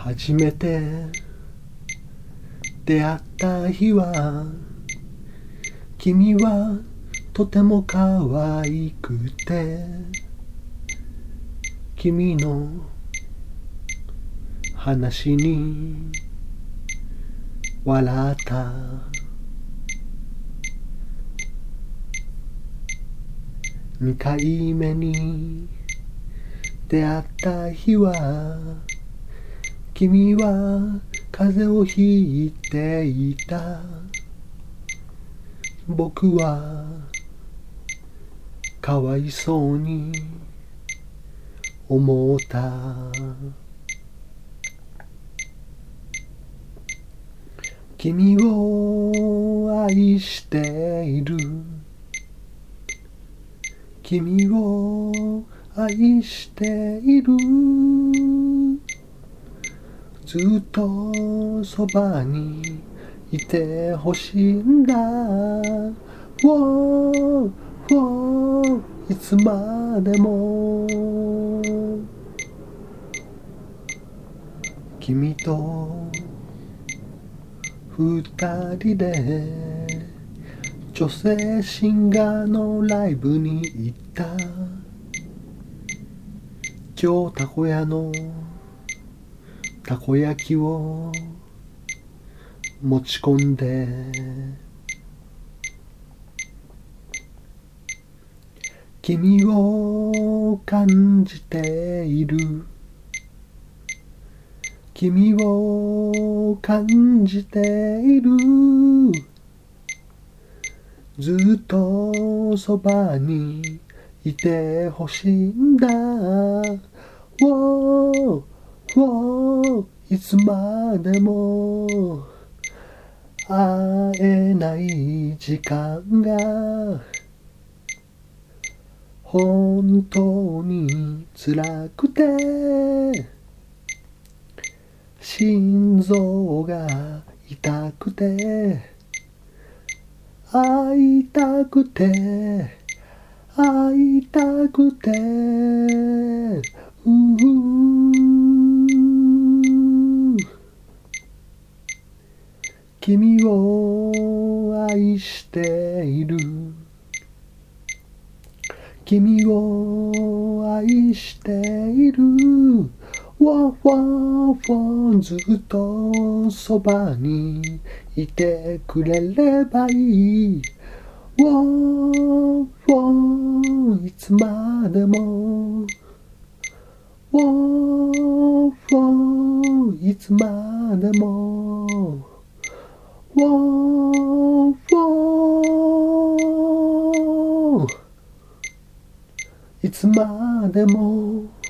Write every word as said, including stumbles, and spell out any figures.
初めて出会った日は、君はとても可愛くて、君の話に笑った。二回目に出会った日は、君は風邪をひいていた。僕はかわいそうに思った。君を愛している。君を愛している。ずっとそばにいてほしいんだ。Whoa, whoa, いつまでも君と二人で女性シンガーのライブに行った。今日たこ屋のたこ焼きを持ち込んで、君を感じている。君を感じている。ずっとそばにいてほしいんだ。Whoa, whoa, いつまでも会えない時間が本当に辛くて、心臓が痛くて、会いたくて、会いたくて、うう君を愛している。君を愛している。わわわずっとそばにいてくれればいい。わわいつまでも。わわいつまでも。わわいつまでも。